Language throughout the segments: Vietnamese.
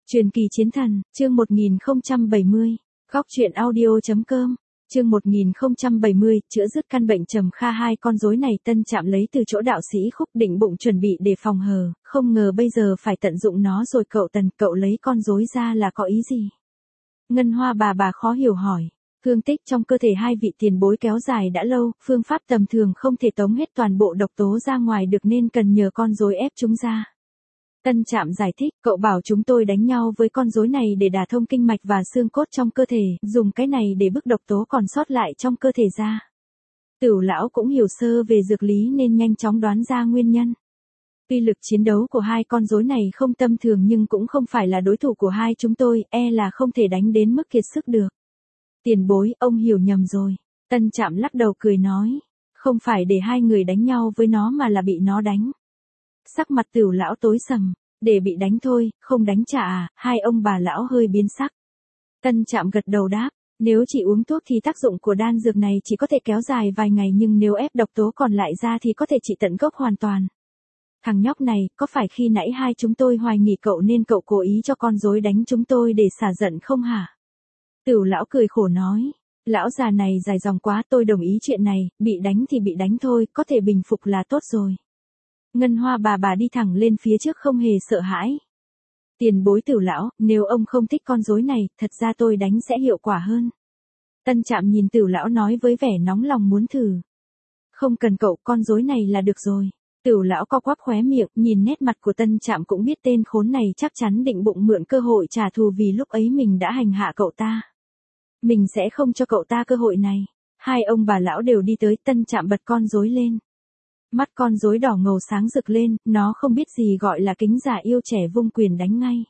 Truyền kỳ chiến thần, chương 1070, góc truyện audio.com, chương 1070, chữa dứt căn bệnh trầm kha. Hai con rối này Tân Trạm lấy từ chỗ đạo sĩ Khúc Định bụng chuẩn bị để phòng hờ, không ngờ bây giờ phải tận dụng nó rồi. Cậu lấy con rối ra là có ý gì? Ngân Hoa bà khó hiểu hỏi. Thương tích trong cơ thể hai vị tiền bối kéo dài đã lâu, phương pháp tầm thường không thể tống hết toàn bộ độc tố ra ngoài được nên cần nhờ con rối ép chúng ra. Tân Trạm giải thích, cậu bảo chúng tôi đánh nhau với con rối này để đả thông kinh mạch và xương cốt trong cơ thể, dùng cái này để bức độc tố còn sót lại trong cơ thể ra. Tửu lão cũng hiểu sơ về dược lý nên nhanh chóng đoán ra nguyên nhân. Tuy lực chiến đấu của hai con rối này không tầm thường nhưng cũng không phải là đối thủ của hai chúng tôi, là không thể đánh đến mức kiệt sức được. Tiền bối, ông hiểu nhầm rồi. Tân Trạm lắc đầu cười nói, không phải để hai người đánh nhau với nó mà là bị nó đánh. Sắc mặt Tửu lão tối sầm, để bị đánh thôi, không đánh trả à? Hai ông bà lão hơi biến sắc. Tân Trạm gật đầu đáp, nếu chỉ uống thuốc thì tác dụng của đan dược này chỉ có thể kéo dài vài ngày, nhưng nếu ép độc tố còn lại ra thì có thể trị tận gốc hoàn toàn. Thằng nhóc này, có phải khi nãy hai chúng tôi hoài nghi cậu nên cậu cố ý cho con rối đánh chúng tôi để xả giận không hả? Tửu lão cười khổ nói, lão già này dài dòng quá, tôi đồng ý chuyện này, bị đánh thì bị đánh thôi, có thể bình phục là tốt rồi. Ngân Hoa bà đi thẳng lên phía trước không hề sợ hãi. Tiền bối Tửu lão, nếu ông không thích con rối này, thật ra tôi đánh sẽ hiệu quả hơn. Tân Trạm nhìn Tửu lão nói với vẻ nóng lòng muốn thử. Không cần cậu, con rối này là được rồi. Tửu lão co quắp khóe miệng, nhìn nét mặt của Tân Trạm cũng biết tên khốn này chắc chắn định bụng mượn cơ hội trả thù vì lúc ấy mình đã hành hạ cậu ta. Mình sẽ không cho cậu ta cơ hội này. Hai ông bà lão đều đi tới, Tân Trạm bật con rối lên. Mắt con rối đỏ ngầu sáng rực lên, nó không biết gì gọi là kính già yêu trẻ, vung quyền đánh ngay.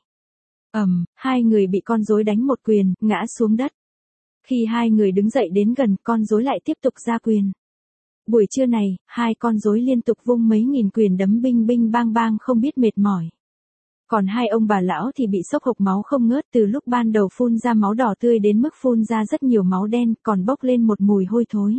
Hai người bị con rối đánh một quyền, ngã xuống đất. Khi hai người đứng dậy đến gần, con rối lại tiếp tục ra quyền. Buổi trưa này, hai con rối liên tục vung mấy nghìn quyền đấm binh binh bang bang không biết mệt mỏi. Còn hai ông bà lão thì bị sốc hộc máu không ngớt, từ lúc ban đầu phun ra máu đỏ tươi đến mức phun ra rất nhiều máu đen, còn bốc lên một mùi hôi thối.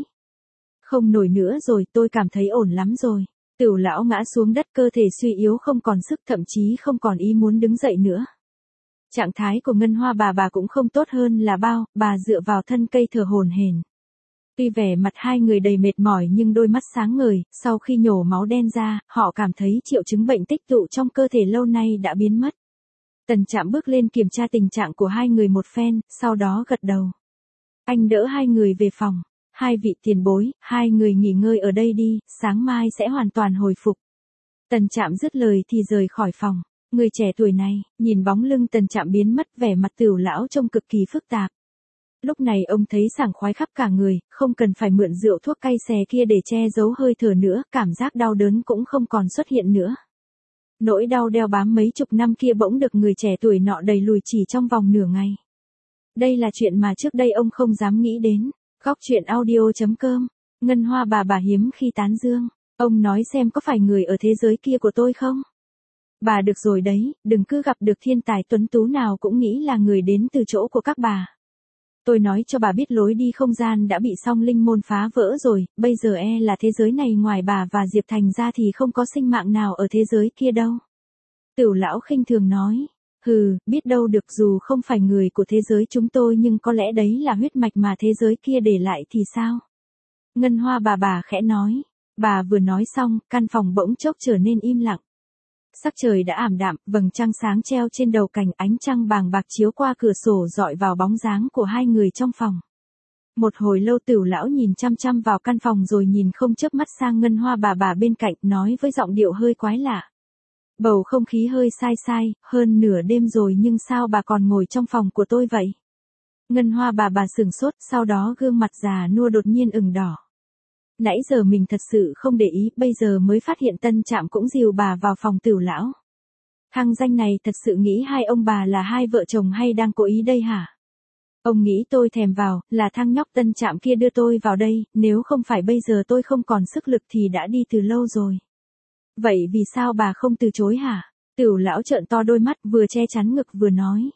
Không nổi nữa rồi, tôi cảm thấy ổn lắm rồi. Tửu lão ngã xuống đất, cơ thể suy yếu không còn sức, thậm chí không còn ý muốn đứng dậy nữa. Trạng thái của Ngân Hoa bà cũng không tốt hơn là bao, bà dựa vào thân cây thở hổn hển. Tuy vẻ mặt hai người đầy mệt mỏi nhưng đôi mắt sáng ngời, sau khi nhổ máu đen ra, họ cảm thấy triệu chứng bệnh tích tụ trong cơ thể lâu nay đã biến mất. Tân Trạm bước lên kiểm tra tình trạng của hai người một phen, sau đó gật đầu. Anh đỡ hai người về phòng. Hai vị tiền bối, hai người nghỉ ngơi ở đây đi, sáng mai sẽ hoàn toàn hồi phục. Tân Trạm dứt lời thì rời khỏi phòng. Người trẻ tuổi này, nhìn bóng lưng Tân Trạm biến mất, vẻ mặt Tửu lão trông cực kỳ phức tạp. Lúc này ông thấy sảng khoái khắp cả người, không cần phải mượn rượu thuốc cay xè kia để che giấu hơi thở nữa, cảm giác đau đớn cũng không còn xuất hiện nữa. Nỗi đau đeo bám mấy chục năm kia bỗng được người trẻ tuổi nọ đẩy lùi chỉ trong vòng nửa ngày. Đây là chuyện mà trước đây ông không dám nghĩ đến. Góc truyện audio.com, Ngân Hoa bà hiếm khi tán dương. Ông nói xem có phải người ở thế giới kia của tôi không? Bà được rồi đấy, đừng cứ gặp được thiên tài tuấn tú nào cũng nghĩ là người đến từ chỗ của các bà. Tôi nói cho bà biết lối đi không gian đã bị song linh môn phá vỡ rồi, bây giờ là thế giới này ngoài bà và Diệp Thành ra thì không có sinh mạng nào ở thế giới kia đâu. Tửu lão khinh thường nói. Hừ, biết đâu được, dù không phải người của thế giới chúng tôi nhưng có lẽ đấy là huyết mạch mà thế giới kia để lại thì sao? Ngân Hoa bà khẽ nói. Bà vừa nói xong, căn phòng bỗng chốc trở nên im lặng. Sắc trời đã ảm đạm, vầng trăng sáng treo trên đầu cành, ánh trăng bàng bạc chiếu qua cửa sổ dọi vào bóng dáng của hai người trong phòng. Một hồi lâu Tửu lão nhìn chăm chăm vào căn phòng rồi nhìn không chớp mắt sang Ngân Hoa bà bên cạnh, nói với giọng điệu hơi quái lạ. Bầu không khí hơi sai, hơn nửa đêm rồi nhưng sao bà còn ngồi trong phòng của tôi vậy? Ngân Hoa bà sửng sốt, sau đó gương mặt già nua đột nhiên ửng đỏ. Nãy giờ mình thật sự không để ý, bây giờ mới phát hiện Tân Trạm cũng dìu bà vào phòng Tửu lão. Thằng danh này thật sự nghĩ hai ông bà là hai vợ chồng hay đang cố ý đây hả? Ông nghĩ tôi thèm vào, là thằng nhóc Tân Trạm kia đưa tôi vào đây, nếu không phải bây giờ tôi không còn sức lực thì đã đi từ lâu rồi. Vậy vì sao bà không từ chối hả? Tửu lão trợn to đôi mắt, vừa che chắn ngực vừa nói.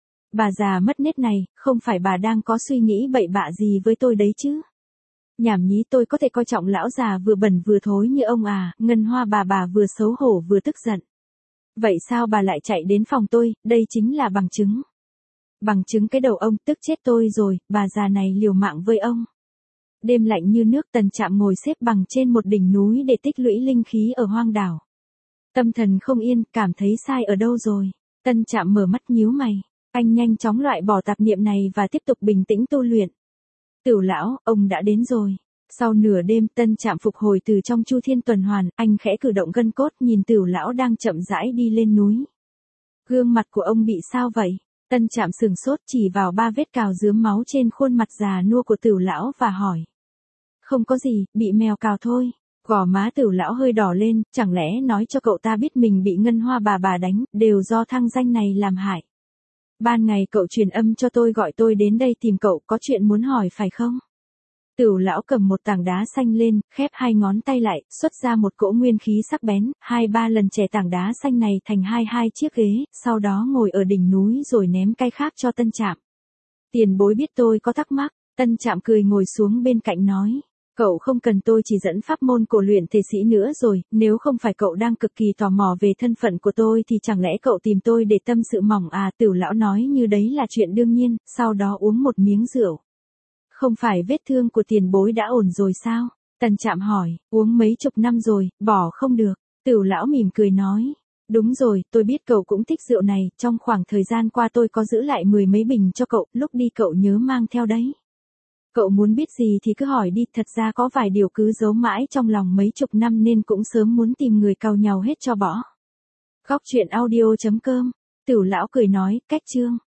Bà già mất nết này, không phải bà đang có suy nghĩ bậy bạ gì với tôi đấy chứ? Nhảm nhí, tôi có thể coi trọng lão già vừa bẩn vừa thối như ông à? Ngân Hoa bà vừa xấu hổ vừa tức giận. Vậy sao bà lại chạy đến phòng tôi, đây chính là bằng chứng. Bằng chứng cái đầu ông, tức chết tôi rồi, bà già này liều mạng với ông. Đêm lạnh như nước, Tần Trạm ngồi xếp bằng trên một đỉnh núi để tích lũy linh khí ở hoang đảo. Tâm thần không yên, cảm thấy sai ở đâu rồi. Tân Trạm mở mắt nhíu mày. Anh nhanh chóng loại bỏ tạp niệm này và tiếp tục bình tĩnh tu luyện. Tửu lão, ông đã đến rồi. Sau nửa đêm, Tân Trạm phục hồi từ trong chu thiên tuần hoàn, anh khẽ cử động gân cốt nhìn Tửu lão đang chậm rãi đi lên núi. Gương mặt của ông bị sao vậy? Tân Trạm sừng sốt chỉ vào 3 vết cào rướm máu trên khuôn mặt già nua của Tửu lão và hỏi. Không có gì, bị mèo cào thôi. Gò má Tửu lão hơi đỏ lên, chẳng lẽ nói cho cậu ta biết mình bị Ngân Hoa bà đánh, đều do thăng danh này làm hại. Ban ngày cậu truyền âm cho tôi gọi tôi đến đây tìm cậu, có chuyện muốn hỏi phải không? Tửu lão cầm một tảng đá xanh lên, khép 2 ngón tay lại, xuất ra một cỗ nguyên khí sắc bén, 2-3 lần chẻ tảng đá xanh này thành 22 chiếc ghế, sau đó ngồi ở đỉnh núi rồi ném cái khác cho Tân Trạm. Tiền bối biết tôi có thắc mắc, Tân Trạm cười ngồi xuống bên cạnh nói. Cậu không cần tôi chỉ dẫn pháp môn cổ luyện thể sĩ nữa rồi, nếu không phải cậu đang cực kỳ tò mò về thân phận của tôi thì chẳng lẽ cậu tìm tôi để tâm sự mỏng à? Tửu lão nói như đấy là chuyện đương nhiên, sau đó uống một miếng rượu. Không phải vết thương của tiền bối đã ổn rồi sao? Tần Trạm hỏi, uống mấy chục năm rồi, bỏ không được. Tửu lão mỉm cười nói, đúng rồi, tôi biết cậu cũng thích rượu này, trong khoảng thời gian qua tôi có giữ lại 10 mấy bình cho cậu, lúc đi cậu nhớ mang theo đấy. Cậu muốn biết gì thì cứ hỏi đi, thật ra có vài điều cứ giấu mãi trong lòng mấy chục năm nên cũng sớm muốn tìm người cào nhàu hết cho bỏ. Góc truyện audio.com, Tửu lão cười nói, cách chương.